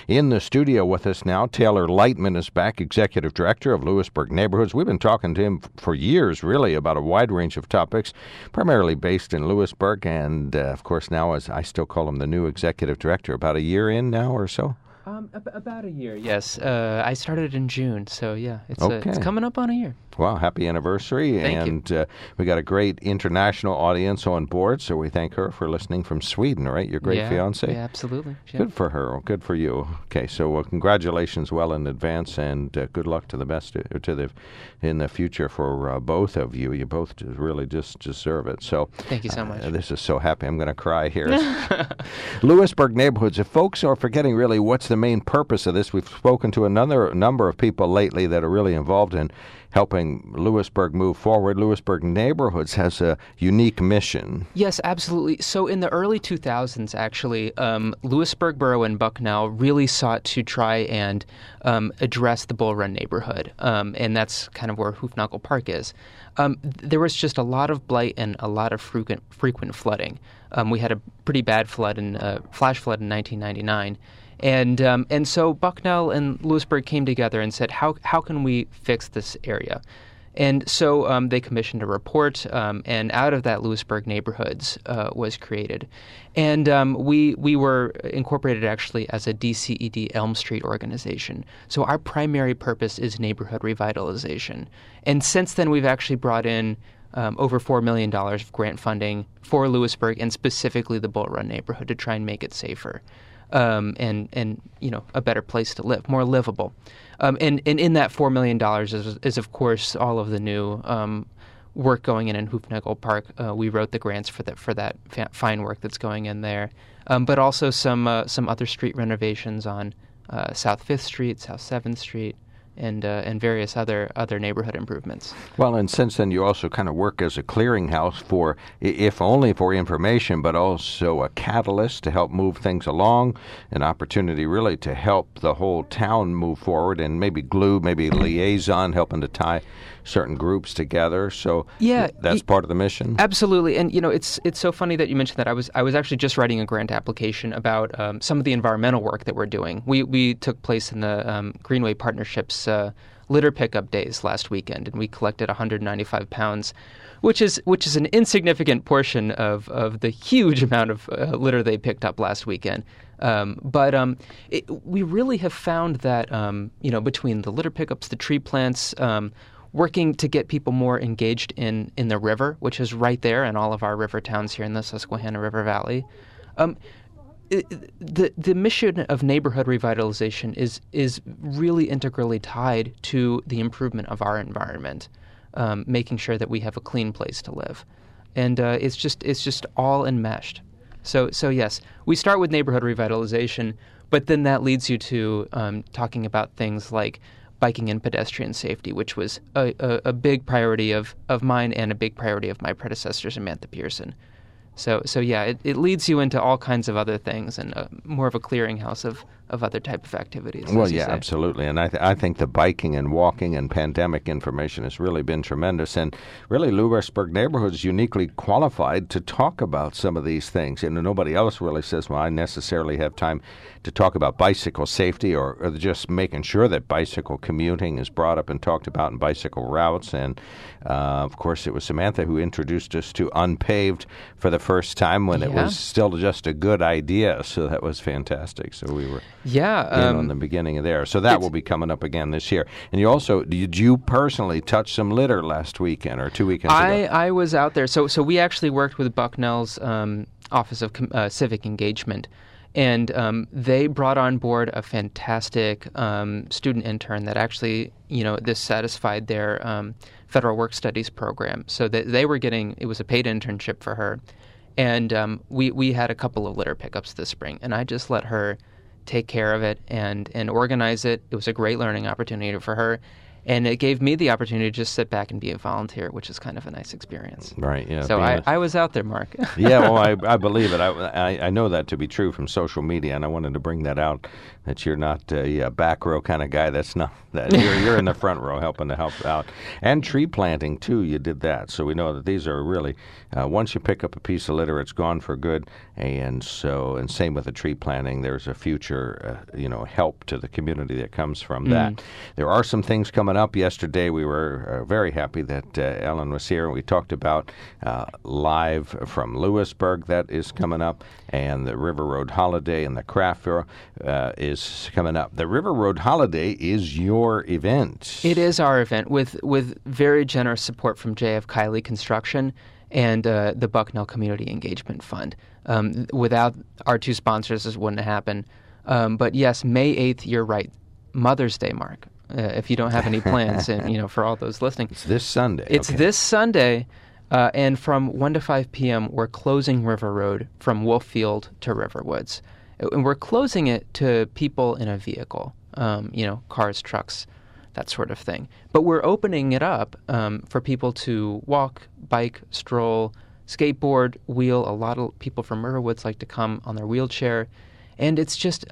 In the studio with us now, Taylor Lightman is back, Executive Director of Lewisburg Neighborhoods. We've been talking to him for years, really, about a wide range of topics, primarily based in Lewisburg. And, of course, now, as I still call him the new Executive Director, about a year in now or so? About a year, yes. I started in June, so yeah, it's coming up on a year. Well, happy anniversary. Thank you. We got a great international audience on board, so we thank her for listening from Sweden, right? Your great fiance? Yeah, absolutely. Yeah. Good for her. Good for you. Okay, so congratulations well in advance, and good luck to the best in the future for both of you. You both really just deserve it. So thank you so much. This is so happy. I'm going to cry here. Lewisburg Neighborhoods. If folks are forgetting really what's the main purpose of this, we've spoken to another number of people lately that are really involved in helping Lewisburg move forward. Lewisburg Neighborhoods has a unique mission. Yes, absolutely. So in the early 2000s, actually, Lewisburg Borough and Bucknell really sought to try and address the Bull Run neighborhood, and that's kind of where Hoofknuckle Park is. There was just a lot of blight and a lot of frequent flooding. We had a pretty bad flash flood in 1999. And so Bucknell and Lewisburg came together and said, how can we fix this area? And so they commissioned a report, and out of that, Lewisburg Neighborhoods was created. And we were incorporated actually as a DCED Elm Street organization. So our primary purpose is neighborhood revitalization. And since then, we've actually brought in over $4 million of grant funding for Lewisburg and specifically the Bull Run neighborhood to try and make it safer. And a better place to live, more livable. And in that $4 million is of course all of the new work going in Hoofknuckle Park. We wrote the grants for that fine work that's going in there, but also some other street renovations on South 5th Street, South 7th Street, and various other neighborhood improvements. Well, and since then you also kind of work as a clearinghouse for, if only for information, but also a catalyst to help move things along, an opportunity really to help the whole town move forward, and maybe liaison, helping to tie certain groups together. So that's part of the mission. Absolutely, and it's so funny that you mentioned that. I was actually just writing a grant application about some of the environmental work that we're doing. We took place in the Greenway Partnerships litter pickup days last weekend, and we collected 195 pounds, which is an insignificant portion of the huge amount of litter they picked up last weekend. But we really have found that between the litter pickups, the tree plants, working to get people more engaged in the river, which is right there in all of our river towns here in the Susquehanna River Valley. The mission of neighborhood revitalization is really integrally tied to the improvement of our environment, making sure that we have a clean place to live, and it's just all enmeshed. So yes, we start with neighborhood revitalization, but then that leads you to talking about things like biking and pedestrian safety, which was a big priority of mine and a big priority of my predecessor, Samantha Pearson. So yeah, it leads you into all kinds of other things and more of a clearinghouse of other type of activities. Well, yeah, absolutely. And I think the biking and walking and pandemic information has really been tremendous. And really, Lewisburg Neighborhood is uniquely qualified to talk about some of these things. And nobody else really says, well, I necessarily have time to talk about bicycle safety or just making sure that bicycle commuting is brought up and talked about in bicycle routes. And, of course, it was Samantha who introduced us to Unpaved for the first time when it was still just a good idea. So that was fantastic. So we were on the beginning of there. So that will be coming up again this year. And did you personally touch some litter last weekend or 2 weekends ago? I was out there. So we actually worked with Bucknell's Office of Civic Engagement. And they brought on board a fantastic student intern that actually, this satisfied their federal work studies program. So that they were it was a paid internship for her. And we had a couple of litter pickups this spring, and I just let her take care of it and organize it. It was a great learning opportunity for her. And it gave me the opportunity to just sit back and be a volunteer, which is kind of a nice experience. Right, yeah. So I was out there, Mark. Yeah, well, I believe it. I know that to be true from social media, and I wanted to bring that out, that you're not a back row kind of guy. That's not that. You're in the front row helping to help out. And tree planting, too, you did that. So we know that these are really, once you pick up a piece of litter, it's gone for good. And same with the tree planting. There's a future, help to the community that comes from that. There are some things coming up. Yesterday, we were very happy that Ellen was here, and we talked about Live from Lewisburg. That is coming up, and the River Road Holiday and the Craft Fair is coming up. The River Road Holiday is your event. It is our event with very generous support from J.F. Kiley Construction and the Bucknell Community Engagement Fund. Without our two sponsors, this wouldn't happen. But yes, May 8th, you're right. Mother's Day, Mark. If you don't have any plans, and for all those listening, it's this Sunday. It's this Sunday, and from 1 to 5 p.m. we're closing River Road from Wolffield to Riverwoods, and we're closing it to people in a vehicle, cars, trucks, that sort of thing. But we're opening it up for people to walk, bike, stroll, skateboard, wheel. A lot of people from Riverwoods like to come on their wheelchair, and it's just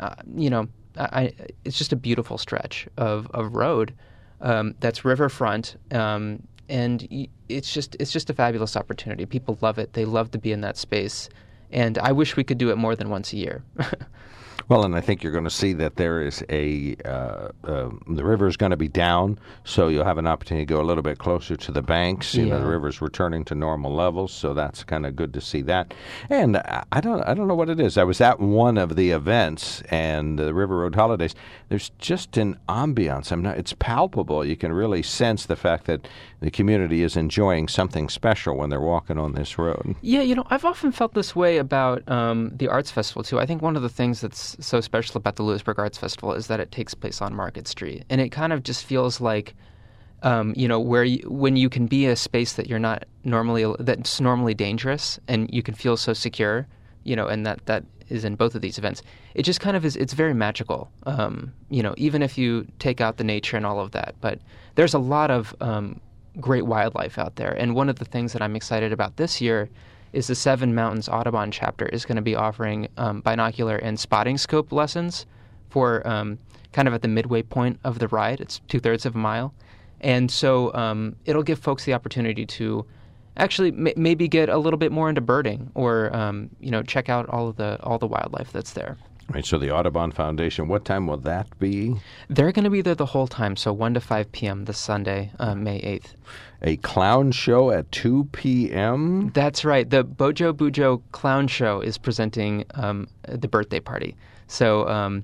it's just a beautiful stretch of road that's riverfront, and it's just a fabulous opportunity. People love it. They love to be in that space, and I wish we could do it more than once a year. Well, and I think you're going to see that there is the river is going to be down, so you'll have an opportunity to go a little bit closer to the banks. The river's returning to normal levels, so that's kind of good to see that. And I don't know what it is. I was at one of the events, and the River Road Holidays. There's just an ambiance. It's palpable. You can really sense the fact that the community is enjoying something special when they're walking on this road. Yeah, I've often felt this way about the Arts Festival, too. I think one of the things that's so special about the Lewisburg Arts Festival is that it takes place on Market Street. And it kind of just feels like, when you can be a space that that's normally dangerous, and you can feel so secure, and that is in both of these events. It just kind of is, it's very magical, even if you take out the nature and all of that. But there's a lot of great wildlife out there. And one of the things that I'm excited about this year is the Seven Mountains Audubon chapter is going to be offering binocular and spotting scope lessons for kind of at the midway point of the ride. It's 2/3 of a mile. And so it'll give folks the opportunity to actually maybe get a little bit more into birding or, check out all the wildlife that's there. Right, so the Audubon Foundation, what time will that be? They're going to be there the whole time, so 1 to 5 p.m. this Sunday, May 8th. A clown show at 2 p.m.? That's right. The Bojo Bujo Clown Show is presenting the birthday party. So,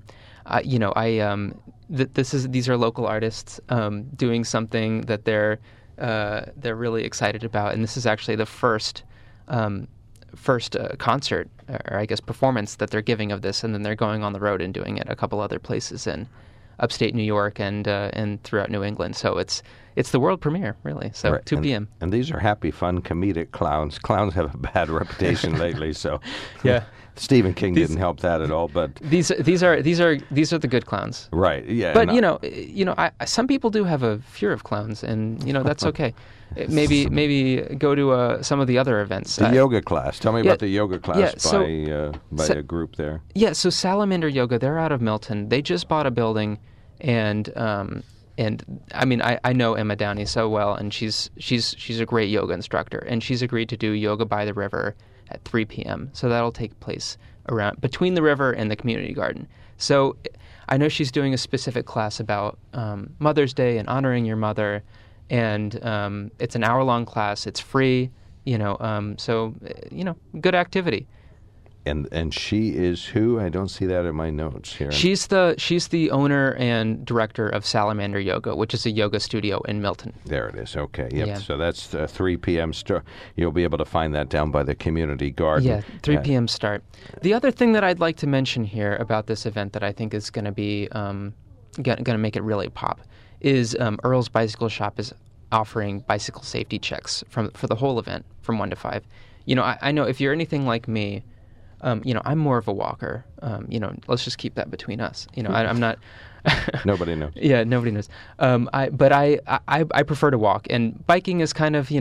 these are local artists doing something that they're really excited about, and this is actually the first concert, or I guess performance, that they're giving of this, and then they're going on the road and doing it a couple other places in upstate New York and throughout New England. So it's the world premiere, really. So right. 2 p.m. And these are happy, fun, comedic clowns. Clowns have a bad reputation lately, so yeah. Stephen King didn't help that at all. But these are the good clowns, right? Yeah. But some people do have a fear of clowns, and that's okay. Maybe go to some of the other events. The yoga class. Tell me about the yoga class by a group there. Yeah. So Salamander Yoga, they're out of Milton. They just bought a building, and I mean I know Emma Downey so well, and she's a great yoga instructor, and she's agreed to do yoga by the river at 3 p.m. So that'll take place around between the river and the community garden. So I know she's doing a specific class about Mother's Day and honoring your mother, and it's an hour-long class. It's free, so good activity. And she is who? I don't see that in my notes here. She's the owner and director of Salamander Yoga, which is a yoga studio in Milton. There it is. Okay. Yep. Yeah. So that's 3 p.m. You'll be able to find that down by the community garden. Yeah, 3 p.m. start. The other thing that I'd like to mention here about this event that I think is going to be going to make it really pop is Earl's Bicycle Shop is offering bicycle safety checks for the whole event from 1 to 5. I know if you're anything like me, I'm more of a walker. Let's just keep that between us. I'm not. Nobody knows. Yeah, nobody knows. I prefer to walk, and biking is kind of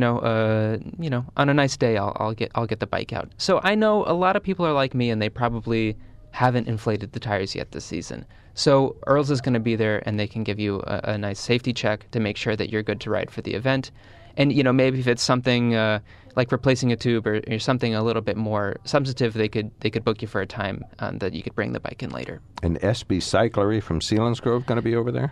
on a nice day I'll get the bike out. So I know a lot of people are like me, and they probably haven't inflated the tires yet this season. So Earls is going to be there, and they can give you a nice safety check to make sure that you're good to ride for the event. And maybe if it's something like replacing a tube or something a little bit more substantive, they could book you for a time that you could bring the bike in later. And SB Cyclery from Selinsgrove going to be over there?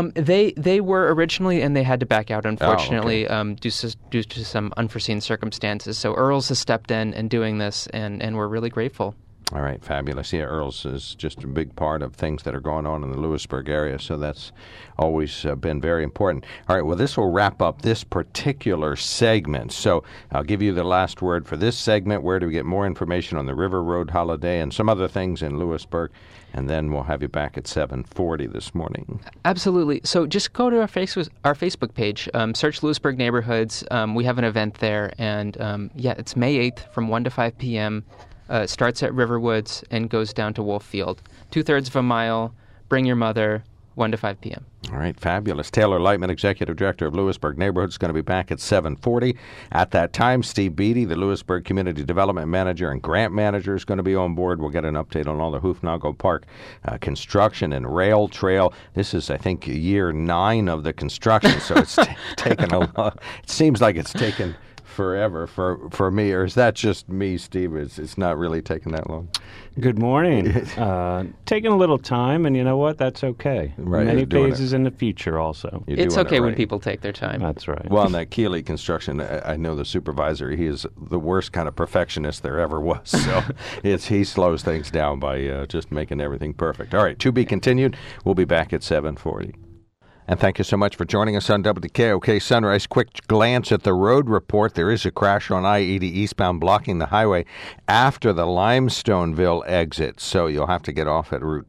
They were originally, and they had to back out, unfortunately, Oh, okay. due to some unforeseen circumstances. So Earls has stepped in and doing this, and we're really grateful. All right, fabulous. Yeah, Earls is just a big part of things that are going on in the Lewisburg area, so that's always been very important. All right, well, this will wrap up this particular segment. So I'll give you the last word for this segment. Where do we get more information on the River Road Holiday and some other things in Lewisburg? And then we'll have you back at 7:40 this morning. Absolutely. So just go to our Facebook page, search Lewisburg Neighborhoods. We have an event there, and it's May 8th from 1 to 5 p.m., starts at Riverwoods and goes down to Wolf Field. 2/3 of a mile. Bring your mother. 1 to 5 p.m. All right, fabulous. Taylor Lightman, Executive Director of Lewisburg Neighborhoods, is going to be back at 7:40. At that time, Steve Beatty, the Lewisburg Community Development Manager and Grant Manager, is going to be on board. We'll get an update on all the Hoofnagle Park construction and rail trail. This is, I think, year 9 of the construction, so it's taken a lot. It seems like it's taken forever for me, or is that just me, Steve? It's not really taking that long. Good morning. Taking a little time, and you know what? That's okay. Right, Many you're doing phases in the future also. It's okay when people take their time. That's right. Well, in that Keeley construction, I know the supervisor. He is the worst kind of perfectionist there ever was. So he slows things down by just making everything perfect. All right, to be continued. We'll be back at 7:40. And thank you so much for joining us on WKOK Sunrise. Quick glance at the road report. There is a crash on I-80 eastbound blocking the highway after the Limestoneville exit. So you'll have to get off at Route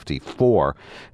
254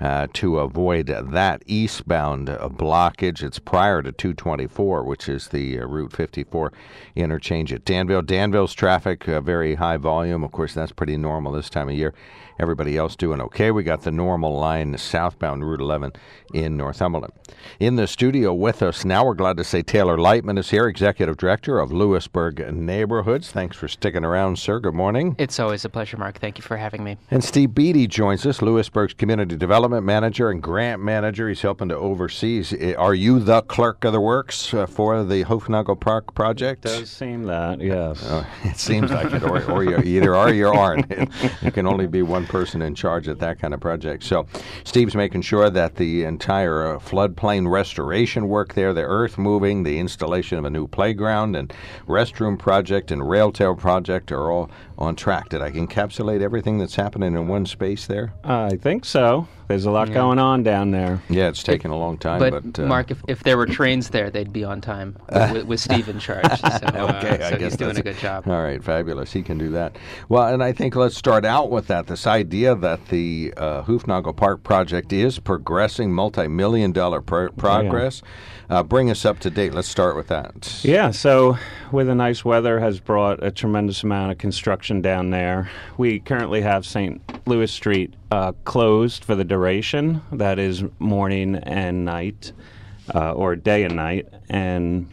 to avoid that eastbound blockage. It's prior to 224, which is the Route 54 interchange at Danville. Danville's traffic, very high volume. Of course, that's pretty normal this time of year. Everybody else doing okay. We got the normal line southbound Route 11 in Northumberland. In the studio with us now, we're glad to say Taylor Lightman is here, Executive Director of Lewisburg Neighborhoods. Thanks for sticking around, sir. Good morning. It's always a pleasure, Mark. Thank you for having me. And Steve Beatty joins us, Lewisburg's Community Development Manager and Grant Manager. He's helping to oversee. Are you the clerk of the works for the Hoofnagle Park project? It does seem that, yes. It seems like it, or you either are or you aren't. It can only be one person in charge at that kind of project. So Steve's making sure that the entire floodplain restoration work there, the earth moving, the installation of a new playground and restroom project and rail trail project are all on track. Did I encapsulate everything that's happening in one space there? I think so. There's a lot going on down there. Yeah, it's taken a long time. But Mark, if there were trains there, they'd be on time with Steve in charge. So, okay, I guess he's doing a good job. All right, fabulous. He can do that. Well, and I think let's start out with that. This idea that the Hoofnagle Park project is progressing, multi-million-dollar progress. Bring us up to date. Let's start with that. Yeah, so with the nice weather has brought a tremendous amount of construction down there. We currently have St. Louis Street closed for the duration. That is morning and night, or day and night. And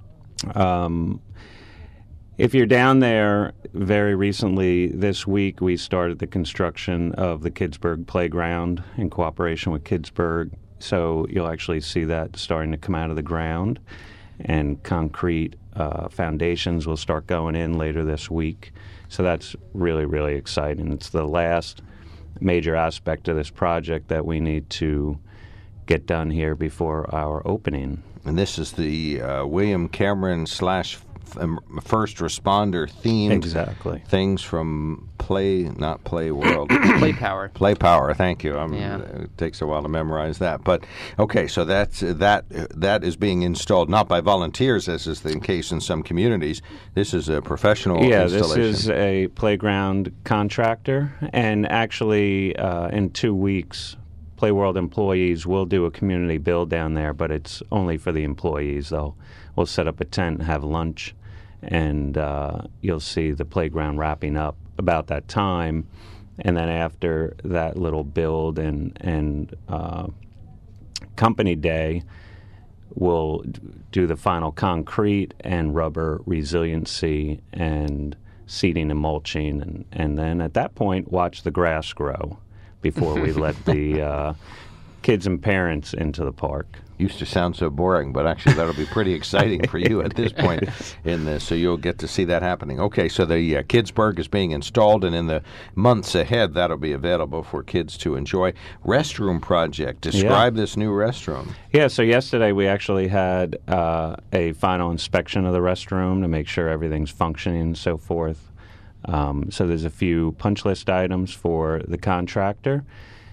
if you're down there, very recently this week we started the construction of the Kidsburg Playground in cooperation with Kidsburg. So you'll actually see that starting to come out of the ground, and concrete foundations will start going in later this week. So that's really, really exciting. It's the last major aspect of this project that we need to get done here before our opening. And this is the William Cameron / first responder themed Exactly. things from not Play World. Play Power. Play Power, thank you. Yeah. It takes a while to memorize that. But, okay, so that is being installed not by volunteers, as is the case in some communities. This is a professional installation. This is a playground contractor. And actually, in 2 weeks, Play World employees will do a community build down there, but it's only for the employees. We'll set up a tent, have lunch, and you'll see the playground wrapping up about that time. And then after that little build and company day, we'll do the final concrete and rubber resiliency and seeding and mulching. And then at that point, watch the grass grow before we let the kids and parents into the park. Used to sound so boring, but actually that'll be pretty exciting for you at this point in this, so you'll get to see that happening. Okay, so the Kidsburg is being installed, and in the months ahead, that'll be available for kids to enjoy. Restroom project. Describe this new restroom. Yeah, so yesterday we actually had a final inspection of the restroom to make sure everything's functioning and so forth. So there's a few punch list items for the contractor.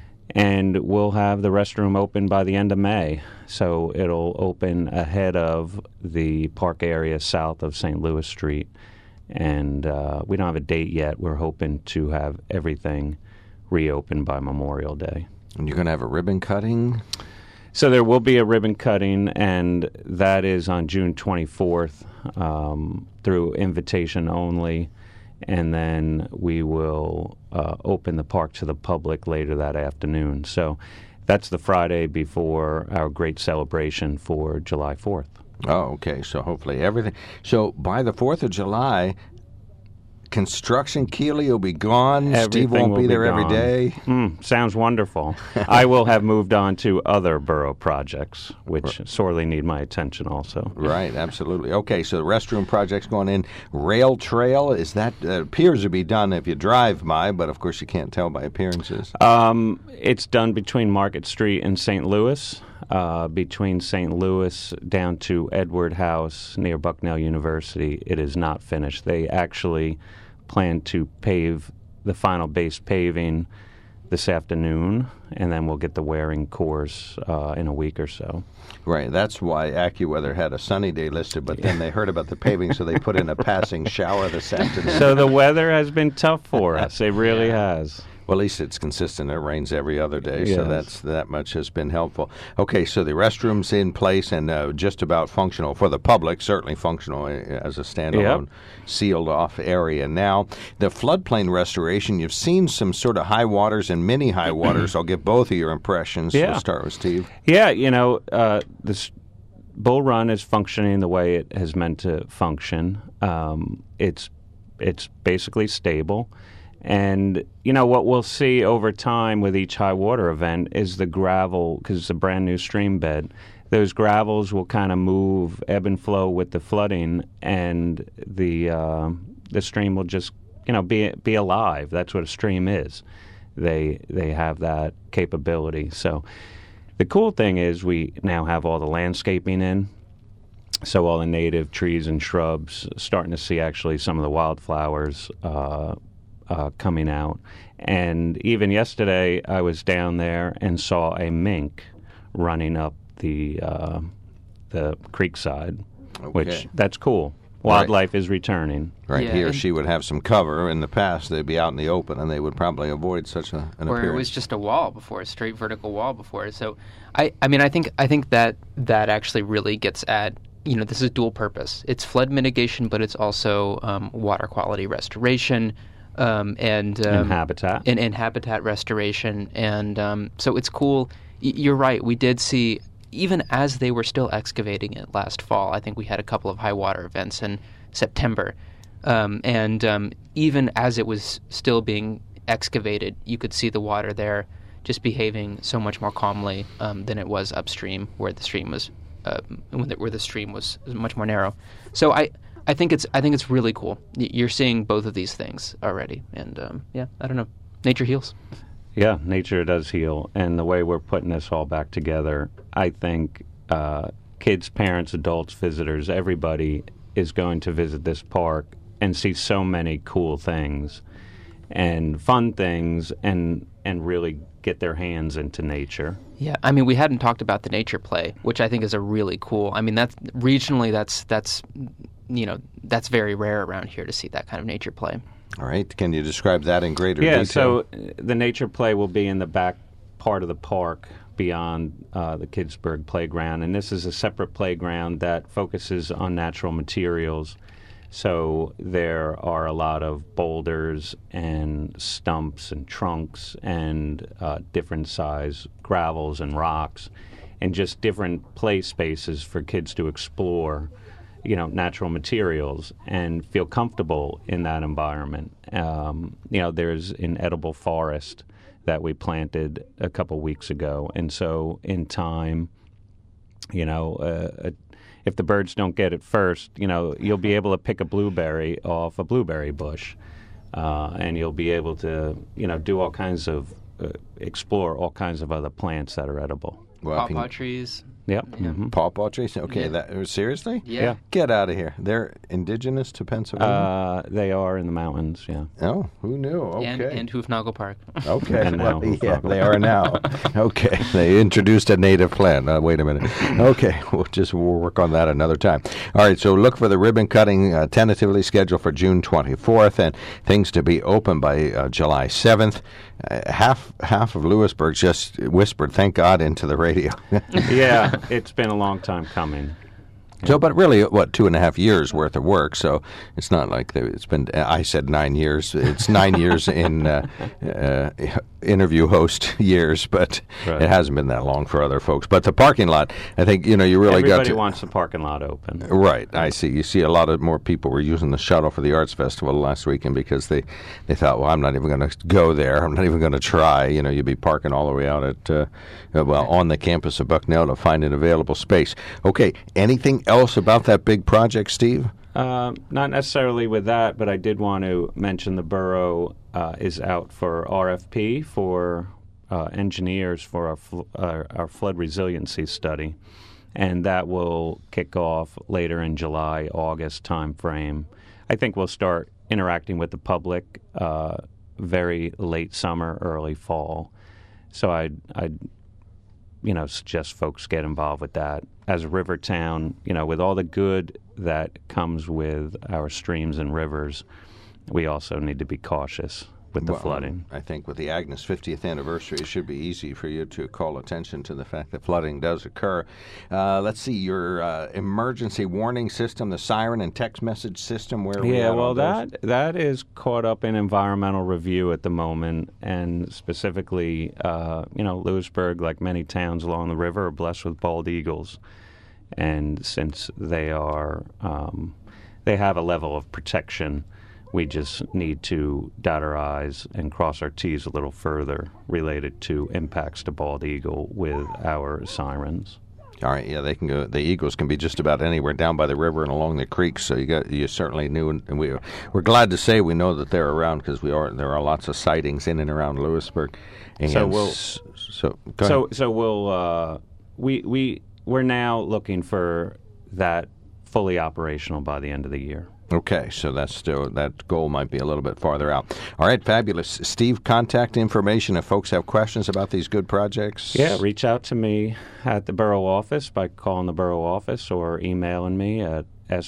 And we'll have the restroom open by the end of May. So it'll open ahead of the park area south of St. Louis Street. And we don't have a date yet. We're hoping to have everything reopened by Memorial Day. And you're going to have a ribbon cutting? So there will be a ribbon cutting, and that is on June 24th through invitation only. And then we will open the park to the public later that afternoon. So that's the Friday before our great celebration for July 4th. Oh, okay. So hopefully everything. So by the 4th of July, construction Keeley will be gone. Everything Steve won't will be there gone. every day. Sounds wonderful. I will have moved on to other borough projects, which sorely need my attention also. Right, absolutely. Okay, so the restroom project's going in. Rail trail, is that appears to be done if you drive by, but of course you can't tell by appearances. It's done between Market Street and St. Louis. Between St. Louis down to Edward House near Bucknell University, it is not finished. They actually plan to pave the final base paving this afternoon, and then we'll get the wearing course in a week or so. Right, that's why AccuWeather had a sunny day listed, but then they heard about the paving, so they put in a passing shower this afternoon. So the weather has been tough for us. It really has. Well, at least it's consistent. It rains every other day, Yes. so that much has been helpful. Okay, so the restroom's in place and just about functional for the public, certainly functional as a standalone, sealed-off area. Now, the floodplain restoration, you've seen some sort of high waters and mini high waters. I'll get both of your impressions. Yeah. We'll start with Steve. Yeah, this Bull Run is functioning the way it has meant to function. It's basically stable. And, what we'll see over time with each high water event is the gravel, because it's a brand new stream bed. Those gravels will kind of move, ebb and flow with the flooding, and the stream will just, be alive. That's what a stream is. They have that capability. So the cool thing is we now have all the landscaping in. So all the native trees and shrubs, starting to see actually some of the wildflowers coming out. And even yesterday, I was down there and saw a mink running up the creek side, which that's cool. Wildlife is returning. Right, Yeah, he or and- she would have some cover. In the past, they'd be out in the open, and they would probably avoid such an Or appearance. it was just a wall before, a straight vertical wall before. So, I think that actually really gets at, this is dual purpose. It's flood mitigation, but it's also water quality restoration. And habitat. and habitat restoration, and so it's cool. You're right. We did see, even as they were still excavating it last fall. I think we had a couple of high water events in September, and even as it was still being excavated, you could see the water there just behaving so much more calmly than it was upstream, where the stream was where the stream was much more narrow. So I think it's really cool. You're seeing both of these things already, and I don't know. Nature heals. Yeah, nature does heal, and the way we're putting this all back together, I think kids, parents, adults, visitors, everybody is going to visit this park and see so many cool things and fun things, and really get their hands into nature. Yeah, I mean, we hadn't talked about the nature play, which I think is a really cool. I mean, that's regionally, that's very rare around here to see that kind of nature play. All right, can you describe that in greater detail? Yeah, so the nature play will be in the back part of the park beyond the Kidsburg playground, and this is a separate playground that focuses on natural materials So there are a lot of boulders and stumps and trunks and different size gravels and rocks and just different play spaces for kids to explore, natural materials and feel comfortable in that environment. There's an edible forest that we planted a couple weeks ago. And so in time, if the birds don't get it first, you'll be able to pick a blueberry off a blueberry bush, and you'll be able to, do all kinds of, explore all kinds of other plants that are edible. Well, pawpaw trees. Yep. Yeah. Mm-hmm. Pawpaw trees? Okay, Yeah. Seriously? Yeah. Get out of here. They're indigenous to Pennsylvania? They are in the mountains, yeah. Oh, who knew? Okay. And Hoofnagle Park. Okay, And now yeah, Hoofnagle. they are now. Okay, they introduced a native plant. Wait a minute. Okay, we'll work on that another time. All right, so look for the ribbon cutting tentatively scheduled for June 24th, and things to be open by July 7th. Half of Lewisburg just whispered, "Thank God," into the radio. Yeah, it's been a long time coming. So, but really, 2.5 years worth of work? So it's not like it's been. I said 9 years. It's 9 years in interview host years, but Right. It hasn't been that long for other folks. But the parking lot, I think you really Everybody got to. wants the parking lot open. Right, I see. You see a lot of more people were using the shuttle for the arts festival last weekend because they thought, well, I'm not even going to go there. I'm not even going to try. You'd be parking all the way out at, on the campus of Bucknell to find an available space. Okay, anything else about that big project, Steve? Not necessarily with that, but I did want to mention the borough is out for RFP for engineers for our flood resiliency study, and that will kick off later in July, August timeframe. I think we'll start interacting with the public very late summer, early fall. So I'd suggest folks get involved with that. As a river town, with all the good that comes with our streams and rivers, we also need to be cautious with the flooding. I think with the Agnes 50th anniversary, it should be easy for you to call attention to the fact that flooding does occur. Let's see, your emergency warning system, the siren and text message system, where are we at on those? that is caught up in environmental review at the moment, and specifically, Lewisburg, like many towns along the river, are blessed with bald eagles. And since they are, they have a level of protection, we just need to dot our I's and cross our T's a little further related to impacts to bald eagle with our sirens. All right, yeah, they can go. The eagles can be just about anywhere down by the river and along the creeks. So you certainly knew, and we're glad to say we know that they're around because there are lots of sightings in and around Lewisburg. And we're now looking for that fully operational by the end of the year. Okay, so that goal might be a little bit farther out. All right, fabulous. Steve, contact information if folks have questions about these good projects. Yeah, reach out to me at the borough office by calling the borough office or emailing me at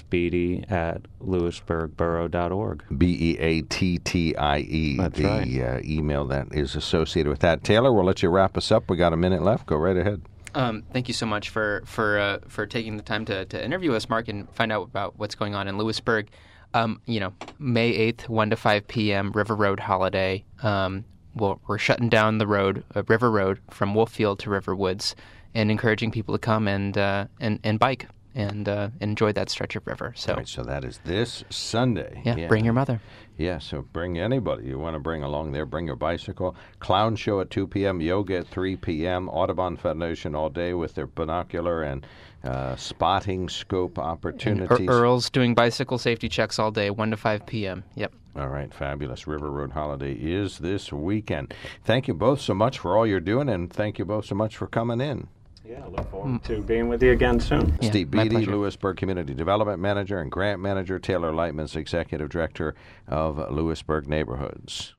sbeatty@lewisburgborough.org. BEATTIE, That's the right. Email that is associated with that. Taylor, we'll let you wrap us up. We got a minute left. Go right ahead. Thank you so much for taking the time to interview us, Mark, and find out about what's going on in Lewisburg. May 8th, 1 to 5 p.m., River Road holiday. We're shutting down the road, River Road, from Wolffield to River Woods, and encouraging people to come and bike and enjoy that stretch of river. So, All right, so that is this Sunday. Yeah, bring your mother. Yeah, so bring anybody you want to bring along there. Bring your bicycle. Clown show at 2 p.m., yoga at 3 p.m., Audubon Foundation all day with their binocular and spotting scope opportunities. Earl's doing bicycle safety checks all day, 1 to 5 p.m. Yep. All right, fabulous. River Road Holiday is this weekend. Thank you both so much for all you're doing, and thank you both so much for coming in. Yeah, I look forward to being with you again soon. Yeah, Steve my Beatty, pleasure. Lewisburg Community Development Manager, and Grant Manager, Taylor Lightman's Executive Director of Lewisburg Neighborhoods.